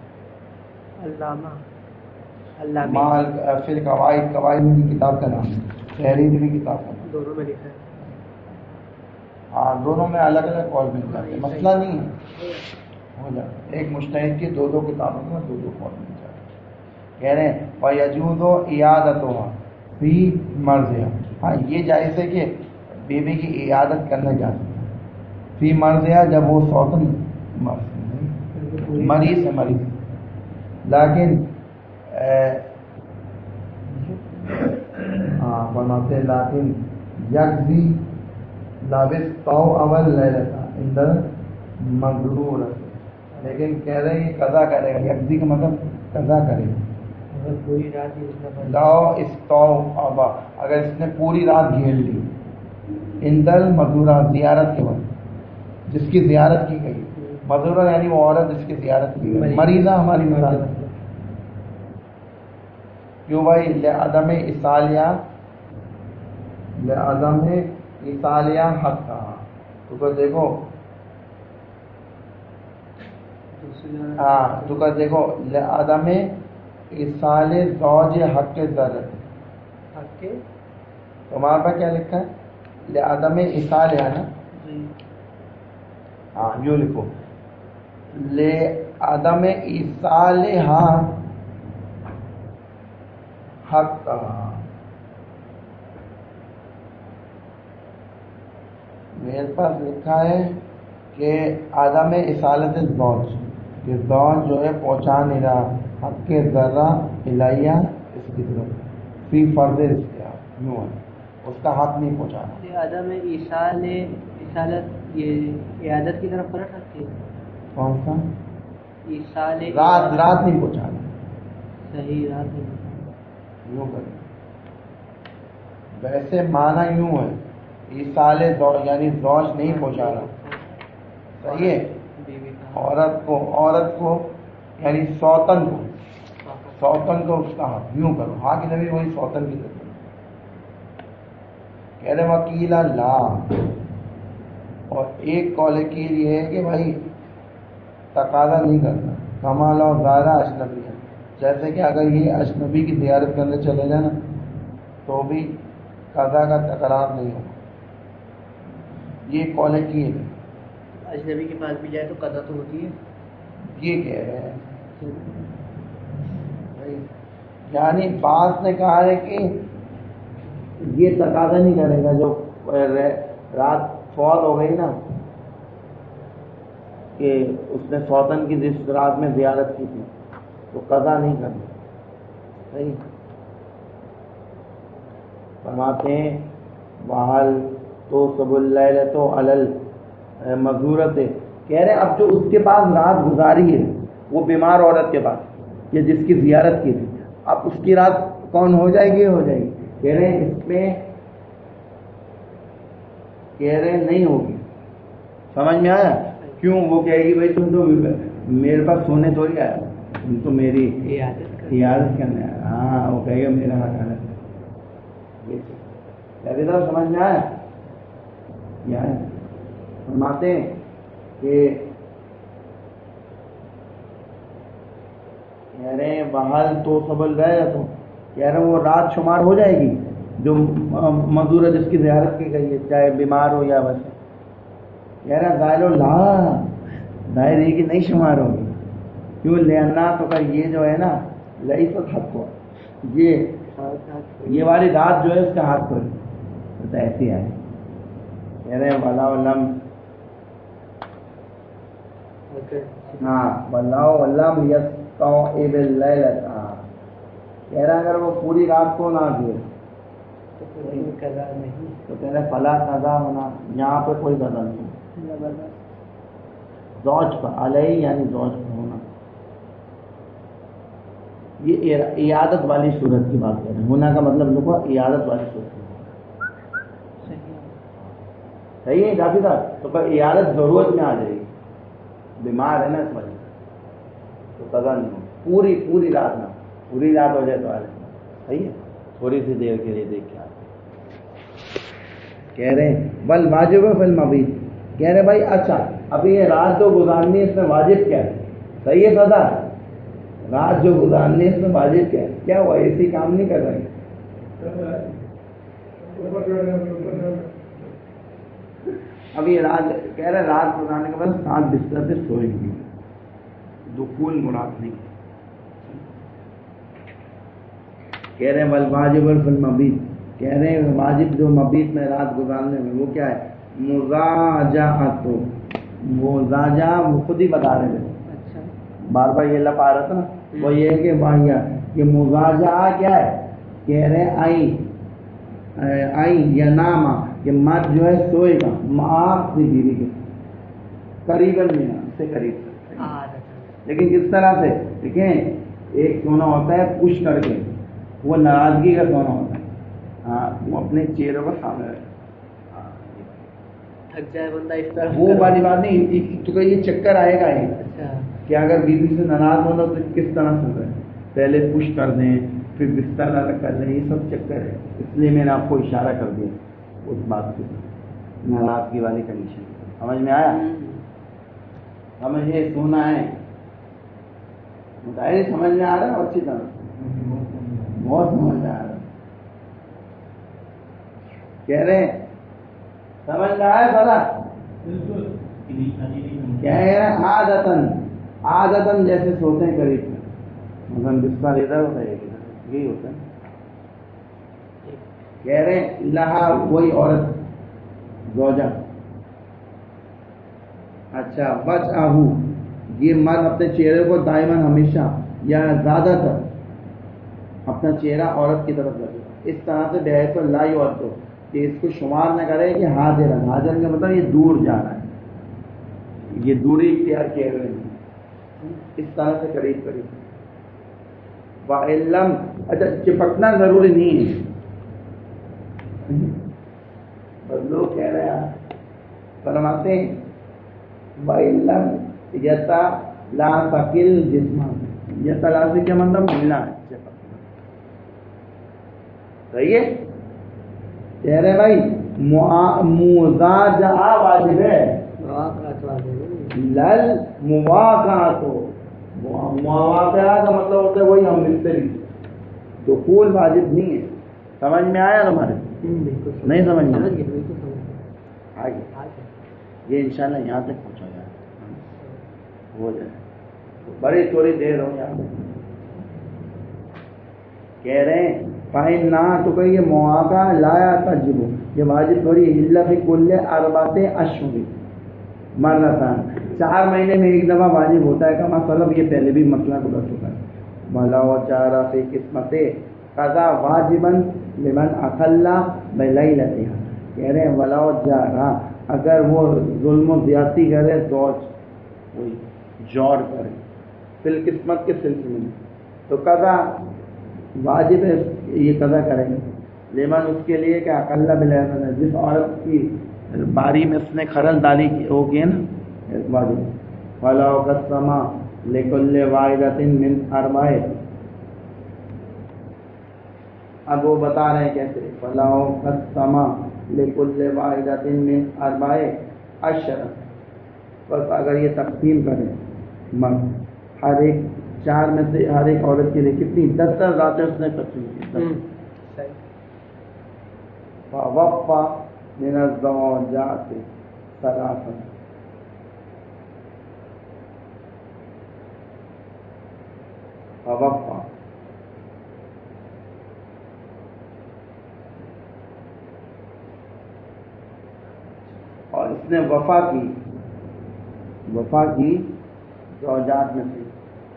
مال فی القواعد، قواعد کی کتاب کا نام ہے، تحریر کی کتاب کا نام، دونوں میں لکھا ہے، ہاں دونوں میں الگ الگ قول مل جاتے ہیں، مسئلہ نہیں ہے، ہو جاتا ہے ایک مجتہد کی دو کتابوں میں دو قول مل جاتے ہیں، کہہ رہے ہیں وَيَجُوزُ إِعَادَتُهَا فِي مَرْضِهَا، ہاں یہ جائز ہے کہ بیوی کی عیادت کرنے جا سکتے ہیں، فی مرضیہ جب وہ سوتن مریض ہے، مریض، لیکن ہاں فرماتے ہیں لیکن یکزی لابس تو اول لیلتا اندر مغرور، لیکن کہہ رہے ہیں قضا کرے گا، یکزی کا مطلب قضا کرے گا، پوری رات لاؤ استو ابا، اگر اس نے پوری رات گھیر لی، اندر مزورہ زیارت کے وقت، جس کی زیارت کی گئی، مزورہ یعنی وہ عورت جس کی زیارت کی گئی، مریضہ ہماری مراد، کیوں بھائی لعدم اصالیہ حق کہا، تو دیکھو ہاں تو دیکھو لعدم اصال زوج حق ضرورت، تمہارے پاس کیا لکھا ہے لعدم اصالیہ نا، ہاں یوں لکھو لعدم اصالہ حق کہا، میرے پاس لکھا ہے کہ عدم اصالت الزوج، کہ زوج جو ہے پہنچا نہیں رہا حق کے ذرہ الیہ اس کی طرف، فی فرض اختیار، یوں ہے اس کا حق نہیں پہنچانا، عدم اصالت یہ عیادت کی طرف فرق رکھتی ہے، کون سا ایصال رات نہیں پہنچانا، صحیح رات نہیں پہنچانا، یوں کریں، ویسے معنی یوں ہے ایصال زوج یعنی زوج نہیں پہنچانا، صحیح ہے، عورت کو یعنی سوتن کو اس کا حق، یوں کرو ہاں کہ نبی وہی سوتن کی طرف، کہہ رہے وکیلا لا، اور ایک قول کی یہ ہے کہ بھائی تقاضا نہیں کرنا، کمال اور زارہ اجنبی ہے، جیسے کہ اگر یہ اجنبی کی زیارت کرنے چلے جائیں نا تو بھی قضا کا تکرار نہیں ہوگا، یہ قول کی ہے، اجنبی کے پاس بھی جائے تو قضا تو ہوتی ہے، یہ کہہ رہے ہیں، یعنی بعض نے کہا ہے کہ یہ تقاضا نہیں کرے گا، جو رات فوت ہو گئی نا کہ اس نے سوتن کی جس رات میں زیارت کی تھی تو قضا نہیں کرنا، صحیح فرماتے ہیں وحل تو سب اللیلۃ علی المغورۃ کہہ رہے ہیں اب جو اس کے پاس رات گزاری ہے وہ بیمار عورت کے پاس یا جس کی زیارت کی تھی، اب اس کی رات کون ہو جائے گی؟ ہو جائے گی. کہہ رہے ہیں اس میں کہہ رہے ہیں نہیں ہوگی. سمجھ میں آیا؟ کیوں؟ وہ کہے گی بھائی تم تو میرے پاس سونے تھوڑی آیا، تم تو میری عیادت کرنے آیا. ہاں وہ کہے گا میرا حق ہے. سمجھ میں آیا؟ یہ فرماتے ہیں کہ کہہ رہے ہیں بحال تو سبل رہے تو کہہ رہے ہیں وہ رات شمار ہو جائے گی جو مزدور ہے جس کی زیارت کی گئی ہے، چاہے بیمار ہو یا ویسے. کہہ رہے ہیں ظاہر ظاہر ہے کہ نہیں شمار ہوگی. کیوں؟ لینا تو کہ یہ جو ہے نا لئی تو حق ہو، یہ والی رات جو ہے اس کا ہاتھ پر ایسی ہے. کہہ رہے ہیں ولا ولم ہاں ولم یستوعب اللیلۃ. کہہ رہا اگر وہ پوری رات کو نہ دے تو کہہ رہے فلا قضا ہونا، یہاں پہ کوئی قضا نہیں. زوج پر علیہ یعنی زوج پر ہونا. یہ عیادت والی صورت کی بات کر رہے ہیں. ہونا کا مطلب لوگوں عیادت والی صورت کی بات. صحیح ہے کافی صاحب. تو پر عیادت ضرورت میں آ جائے گی، بیمار ہے نا اس وجہ تو قضا نہیں ہو. پوری رات نہ، پوری رات ہو جائے تو آ جائے. صحیح ہے، تھوڑی سی دیر کے لیے دیکھ کے آ. کہہ رہے ہیں بل واجب فی المبیت. کہہ رہے بھائی اچھا ابھی یہ رات جو گزارنی ہے اس میں واجب کیا ہے؟ صحیح ہے سدا، رات جو گزارنی ہے اس میں واجب کیا ہے؟ کیا ہوا ایسی کام نہیں کر رہے؟ ابھی رات کہہ رہے رات گزارنے کے بعد 7 بستر سے سوئیں گے، دخول مراد نہیں. کہہ رہے ہیں بل واجب فی المبیت. کہہ رہے ہیں واجب جو مبیت میں رات گزارنے میں وہ کیا ہے؟ مزاجعت. مزاجہ وہ خود ہی بتا رہے تھے، بار بار یہ لپ آ رہا تھا نا. وہ یہ ہے کہ یہ مزاجہ کیا ہے؟ کہہ رہے ہیں آئی یا ناما کہ مرد جو ہے سوئے گا ماں اپنی بیوی کے قریباً میں سے قریب. لیکن کس طرح سے؟ دیکھیں ایک سونا ہوتا ہے پش کر کے، وہ ناراضگی کا سونا ہوتا ہے. ہاں وہ اپنے چہرے پر سامنے رہے تھک جائے بندہ اس طرح. وہ والی بات نہیں تو کہ یہ چکر آئے گا ہی کہ اگر بیوی سے ناراض ہونا تو کس طرح سے کریں، پہلے پش کر دیں پھر بستر الگ کر دیں، یہ سب چکر ہے. اس لیے میں نے آپ کو اشارہ کر دیا اس بات کی ناراضگی والی کنڈیشن. سمجھ میں آیا؟ سمجھے سونا ہے مظاہر سمجھ میں آ رہا ہے اچھی طرح بہت سمجھ میں آ رہا ہے. کہہ رہے ہیں سمجھ میں آیا سارا؟ کہہ رہے ہیں عادتاً جیسے سوتے ہیں قریب میں، مثلا بستر ادھر ہوتا ہے یہی ہوتا ہے. کہہ رہے ہیں لہا وہی عورت زوجہ. اچھا بچ آہو یہ مرد اپنے چہرے کو دائماً ہمیشہ یا زیادہ تر اپنا چہرہ عورت کی طرف رکھے اس طرح سے بحیث لا یعد کہ اس کو شمار نہ کرے کہ حاضر کا مطلب یہ دور جا رہا ہے، یہ دوری اختیار کیے ہوئے ہیں، اس طرح سے قریب قریب. وَعِلَّمْ اچھا چپکنا ضروری نہیں ہے. بس لوگ کہہ رہے ہیں فرماتے ہیں وَعِلَّمْ یتا لا تقل جسم. یتا لا سے کیا مطلب؟ ملنا ہے. صحیح ہے. کہہ رہے بھائی مزاجہ واجب ہے، لل مواقعات ہو. مواقعات کا مطلب ہوتا ہے وہی ہم مستری. دخول واجب نہیں ہے. سمجھ میں آیا تمہارے؟ نہیں سمجھ میں آگے یہ انشاءاللہ یہاں تک پہنچا گیا ہو جائے بڑی تھوڑی دیر ہو جائے. کہہ رہے ہیں فائن نہ تو کہ یہ مواقع لایا تجب یہ واجب تھوڑی اللہ فی کل اربعۃ اشہر مرتان 4 مہینے میں ایک دفعہ واجب ہوتا ہے. کا مطلب یہ پہلے بھی مسئلہ گزر چکا ہے. بھلا و چارہ فی قسمت قضا واجبا لمن اخلا بلیلتها. کہہ رہے ہیں ولا و چارہ اگر وہ ظلم و زیادتی کرے زوج وہی جور کرے فی القسمت کے سلسلے میں تو قضا واجب ہے، یہ قضا کریں گے لیمن اس کے لیے کہ اقل بالحسن ہے، جس عورت کی باری میں اس نے خرل داری ہوگی نا واجب فلاح قسمہ لکل واحدۃ من اربع، اب وہ بتا رہے ہیں کیسے فلاح قسمہ لکل واحدۃ من اربع عشر، بس اگر یہ تقسیم کریں مرد ہر ایک چار میں سے ہر ایک عورت کے لیے کتنی 10 راتیں اس نے تقسیم کی، وفا من الزوجات ثلاثا، وفا اور اس نے وفا کی زوجات میں سے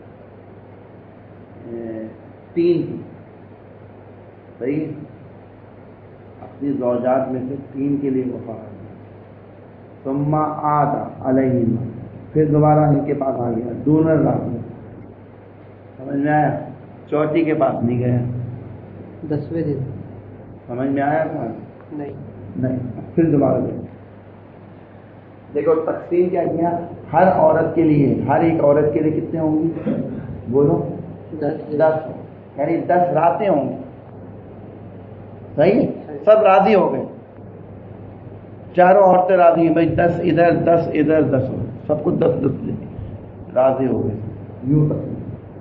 3 کی، صحیح، اپنی زوجات میں سے 3 کے لیے وفا کر دیا، ثم عاد علیہم، پھر دوبارہ ان کے پاس آ گیا دون رات میں، سمجھ میں آیا؟ چوتھی کے پاس نہیں گیا، 10ویں دن سمجھ میں آیا تھا؟ نہیں، پھر دوبارہ گیا۔ دیکھو تقسیم کیا کیا، ہر عورت کے لیے، ہر ایک عورت کے لیے کتنے ہوں گی بولو؟ 10، یعنی 10 راتیں ہوں گی، صحیح، سب راضی ہو گئے، چاروں عورتیں راضی ہیں، بھائی 10 ادھر 10 ادھر 10 ہو، سب کو 10 لے راضی ہو گئے، یوں تقسیم،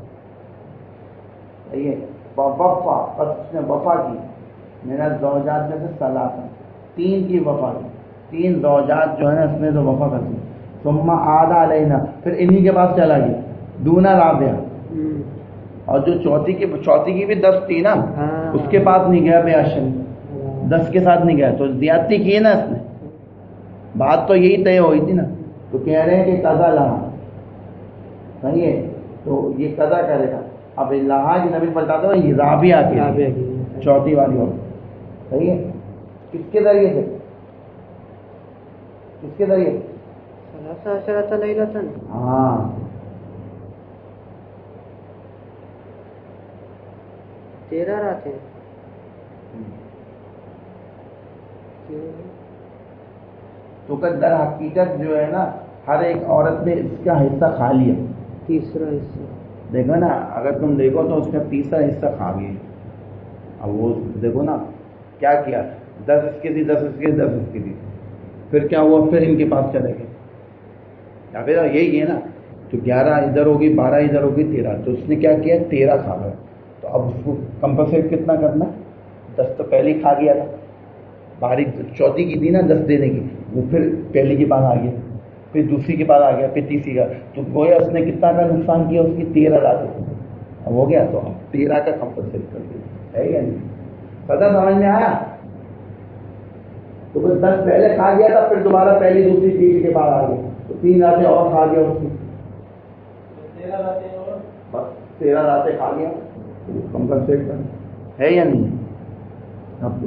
صحیح ہے۔ وفا، بس اس نے وفا کی، میرا زوجات میں سے 3 کی وفا کی، 3 زوجات جو ہے نا اس میں تو وفا کر دی، ثم عاد علینا، پھر انہی کے پاس چلا گیا دونا رابعہ، اور جو چوتھی کی بھی 10 تھی نا، اس کے پاس نہیں گیا بے عشر، 10 کے ساتھ نہیں گیا، تو زیادتی کی نا اس نے، بات تو یہی طے ہوئی تھی نا، تو کہہ رہے ہیں کہ قضا لہا، صحیح ہے، تو یہ قضا کرے گا۔ اب لہا کی نبی پلٹاتے ہو یہ رابعہ کی چوتھی والی ہو، صحیح ہے، کس کے ذریعے سے؟ کس کے ذریعے؟ 13 لیلۃ، ہاں، 13 راتیں، تو کہ در حقیقت جو ہے نا ہر ایک عورت نے اس کا حصہ کھا لیا، تیسرا حصہ دیکھو نا، اگر تم دیکھو تو اس کا تیسرا حصہ کھا گیا، اب وہ دیکھو نا کیا کیا، 10 اس کے دی، 10 اس کے دی، 10 اس کے دی، پھر کیا ہوا، پھر ان کے پاس چلے گئے، یا پھر یہی ہے نا، تو 11 ادھر ہوگی، 12 ادھر ہوگی، 13، تو اس نے کیا کیا 13 کھا گیا، تو اب اس کو کمپنسیٹ کتنا کرنا، 10 تو پہلے کھا گیا تھا، باریک چوتھی کی تھی نا 10 دینے کی، وہ پھر پہلی کے پاس آ گیا، پھر دوسری کے پاس آ گیا، پھر تیسری کا، تو گویا اس نے کتنا کا نقصان کیا، اس کی 13 راتیں، اب ہو گیا، تو اب 13 کا کمپنسیٹ کر دیا، ہے یا نہیں؟ پتہ سمجھ میں آیا؟ تو پھر 10 پہلے کھا گیا تھا، پھر دوبارہ پہلی دوسری تیسری کے بعد آ گیا، تو 3 راتیں اور کھا گیا اس کی، 13 راتیں اور بس 13 راتیں کھا گیا، کمپنسیٹ کر، ہے یا نہیں؟ اب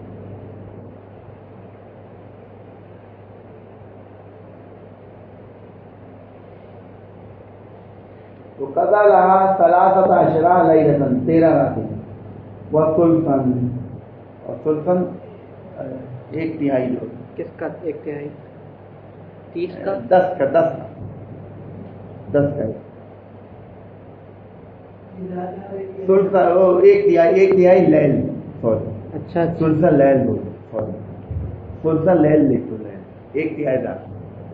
تو قضا لہا 13 لیلۃ، 13 راتیں، والثلثان، اور ثلثان 1/3 جو کس کا 1/3؟ 30 کا، 10 کا 10 کا ثلث، وہ 1/3 لیل، سوری، اچھا ثلث لیل بولو، سوری، ثلث لیل لکھو، لیل 1/3 رات،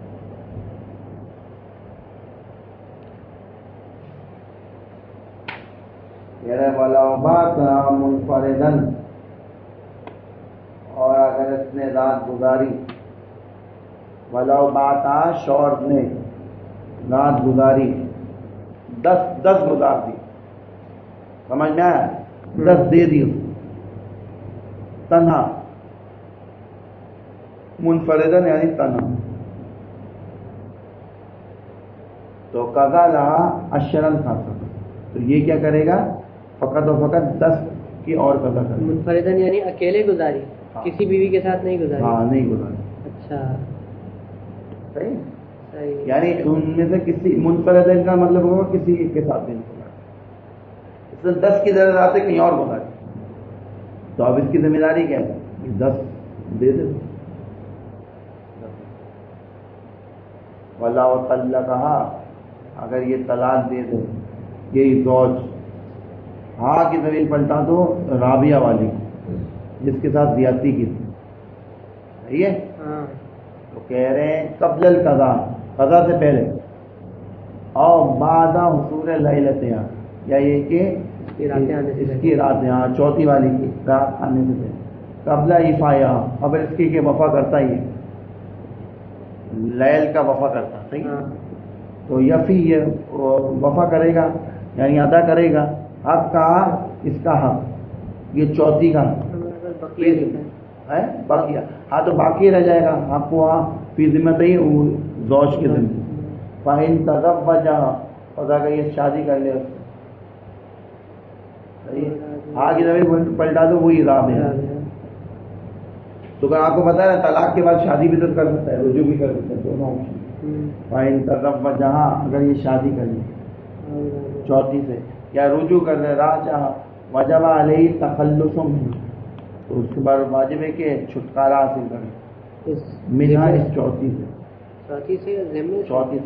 وَلَوْ بَاتَ مُنْفَرِدًا، اور اگر اس نے رات گزاری، وَلَوْ بَاتَ شوہر نے رات گزاری، 10 گزار دی، سمجھ میں آیا، 10 دے دی تنہا، منفردن یعنی تنہا، تو قضا لہا 10 کھا سکتا، تو یہ کیا کرے گا، فقط و فقط 10 کی اور قضا کرے گا، منفردن یعنی اکیلے گزاری، کسی بیوی کے ساتھ نہیں گزاری، ہاں نہیں گزاری، اچھا، صحیح. صحیح. یعنی ان میں سے کسی منفردین کا مطلب ہوگا کسی ایک کے ساتھ نہیں ہوگا. اس میں 10 کی ضرورت ہے کہیں اور بولا ہے تو اب اس کی ذمہ داری کیا ہے؟ 10 دے دے. ولا وطلقها اگر یہ طلاق دے دے یہی زوج ہاں کی ضمیر پلٹا دو رابعہ والی جس کے ساتھ زیادتی کی تھی. صحیح ہے. ہاں. تو کہہ رہے ہیں قبل القضاء قضا سے پہلے اور بعد حصول لیلتها یا یہ کہ اس کی رات یہاں چوتھی والی کی رات آنے سے پہلے قبل افایا اب اس کی کہ وفا کرتا ہی ہے لیل کا وفا کرتا. صحیح. تو یفی یہ وفا کرے گا یعنی ادا کرے گا حق کا اس کا حق یہ چوتھی کا ہے باقی. ہاں تو باقی رہ جائے گا آپ کو وہاں فی ذمت ہی زوج کے ذمہ. فَإِن تَزَوَّجَ اور اگر یہ شادی کر لے آگے زمین پلٹا دو وہی رابعہ. تو اگر آپ کو پتا ہے طلاق کے بعد شادی بھی تو کر سکتا ہے رجوع بھی کر سکتا ہے دونوں آپشن. فَإِن تَزَوَّجَ اگر یہ شادی کر لے چوتھی سے یا رجوع کر لے راجع وجب علیہ تخلص تو اس کے بعد واجب ہے کہ چھٹکارا حاصل کرے منہا اس چوتھی سے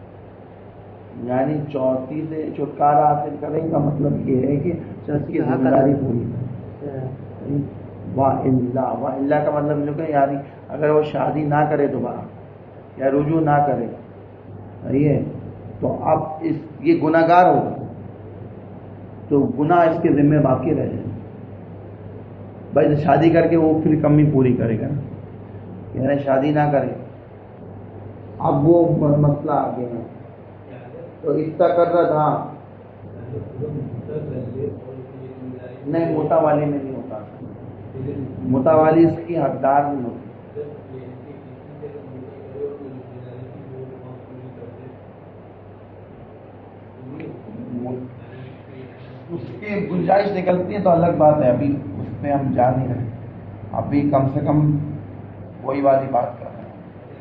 یعنی چوتھی سے چھٹکارا حاصل کرنے کا مطلب یہ ہے کہ اس کی ذمہ داری پوری کرے. وَإِلَّا کا مطلب جو کہ یعنی اگر وہ شادی نہ کرے دوبارہ یا رجوع نہ کرے صحیح ہے تو اب یہ گناہگار ہوگا تو گناہ اس کے ذمہ باقی رہ جائے. بھائی شادی کر کے وہ پھر کمی پوری کرے گا نا یعنی شادی نہ کرے. اب وہ مسئلہ آ گیا تو استقرت ہاں نہیں متوالی میں نہیں ہوتا. متوالی اس کی حقدار نہیں ہوتی. اس کی گنجائش نکلتی ہے تو الگ بات ہے. ابھی اس میں ہم جا نہیں رہے. ابھی کم سے کم وہی والی بات کر رہے ہیں.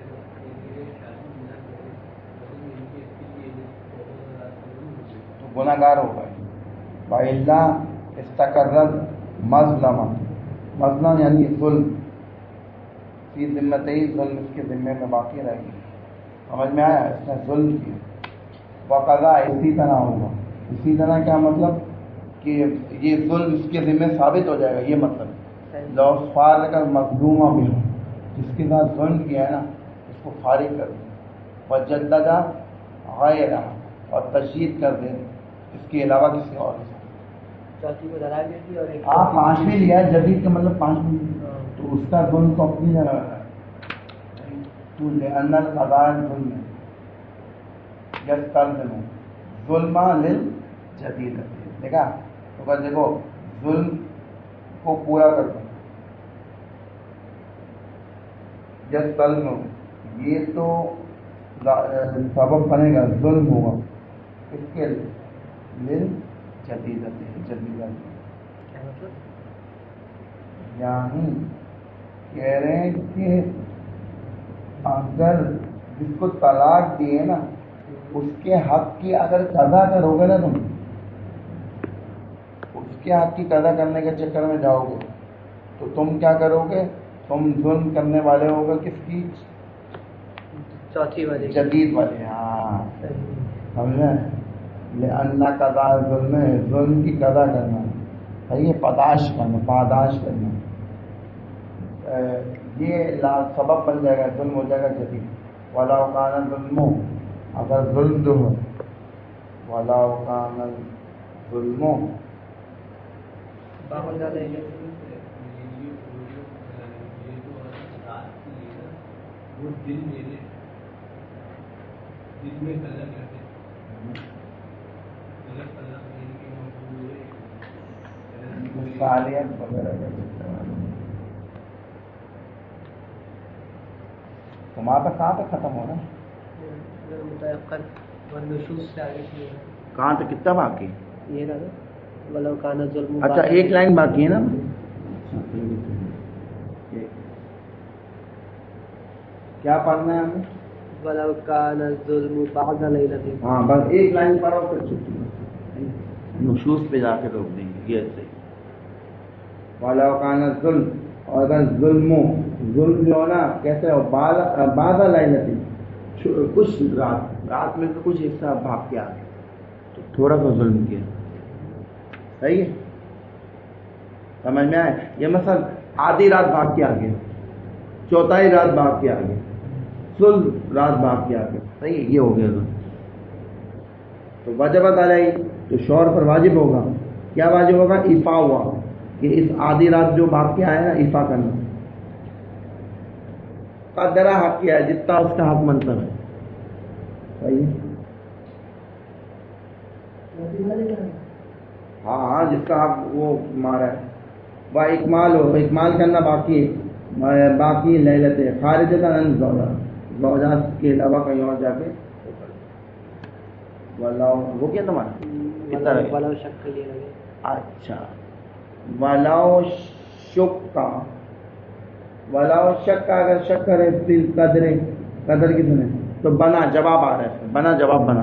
تو گناہگار ہوگا. وَإِلَّا اسْتَقَرَّتْ مَظْلَمَةً مظلم یعنی ظلم فی ذمتہی ظلم اس کے ذمے میں باقی رہے گی. سمجھ میں آیا؟ اس نے ظلم کیا. وقضا اسی طرح ہوگا. اسی طرح کیا مطلب کہ یہ ظلم اس کے ذمہ ثابت ہو جائے گا. یہ مطلب لو فارغ مظلومہ بھی ہو جس کے ساتھ ظلم کیا ہے نا اس کو فارغ کر دیں. وجددہ غیرہ اور تشدید کر دیں اس کے علاوہ کسی اور سے. آپ 5ویں لیا ہے جدید کا مطلب 5ویں تو اس کا ظلم تو اپنی جگہ ہے. تو لأن القضاء ظلم یستلزم ظلم للجدید. دیکھا تو بس دیکھو ظلم کو پورا کر دو یستلزم یہ تو سبب بنے گا ظلم ہوگا اس کے جدید یعنی کہہ رہے ہیں کہ اگر جس کو طلاق دی ہے نا اس کے حق کی اگر قضا کرو گے نا تم اس کے حق کی قضا کرنے کے چکر میں جاؤ گے تو تم کیا کرو گے؟ تم ظلم کرنے والے ہوگا کس کی؟ چوتھی والی جدید والے. ہاں سمجھے. اللہ قضا ظلم ہے ظلم کی قضا کرنا صحیح ہے. پاداش کرنا یہ سبب بن جائے گا ظلم ہو جائے گا جدید. وَلَوْ كَانَ الظُّلْمُ اگر ظلم جو ہے وَلَوْ كَانَ الظُّلْمُ مثالیت وغیرہ تمہارا تک کہاں تک ختم ہونا کہاں تک کتنا باقی؟ اچھا ایک لائن باقی ہے نا. کیا پڑھنا ہے ہمیں؟ ولو كان الظلم بعد ليلة. ہاں بس ایک لائن پڑھو پھر چھٹی، نشوز پہ جا کے روک دیں گے، یہ صحیح. ولو كان الظلم، اور اگر ظلم جو ہے نا کیسے ہو، بعد ليلة، کچھ رات میں سے کچھ حصہ بھاگ کے آ گیا تو تھوڑا سا ظلم کیا، صحیح ہے. سمجھ میں آئے؟ یہ مثلا آدھی رات بھاگ کے آ گیا، چوتھائی رات بھاگ کے آ گیا، ثلث رات بھاگ کے آ گیا، صحیح ہے، یہ ہو گیا ظلم. تو وجبت علیہ، تو شوہر پر واجب ہوگا، کیا واجب ہوگا؟ ایفا ہوا، کہ اس آدھی رات جو بھاگ کے آیا نا ایفا کرنا. قدرہ حق کیا ہے، جتنا اس کا حق منصب ہے، صحیح ہے. ہاں ہاں جس کا حق وہ مارا ہے. وہ اکمال ہو، اکمال کرنا باقی لیلت خارجۃ عن زوجہ، زوجات کے علاوہ کہیں اور جا کے. وہ کیا تمہارا کتنا رہے؟ ولو شک کے لیے لگے. اچھا، ولو شک اگر شک کرے پھر قدر کتنے تو بنا جواب آ رہا ہے، بنا جواب بنا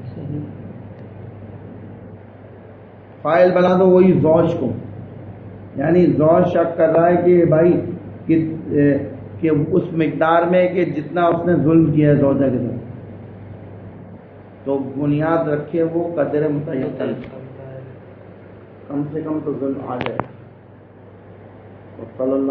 فائل بنا دو وہی زوج کو، یعنی زوج شک کر رہا ہے کہ بھائی کہ اس مقدار میں کہ جتنا اس نے ظلم کیا ہے زوجہ کے ساتھ، تو بنیاد رکھے وہ قدر متعین، کم سے کم تو ظلم آ جائے.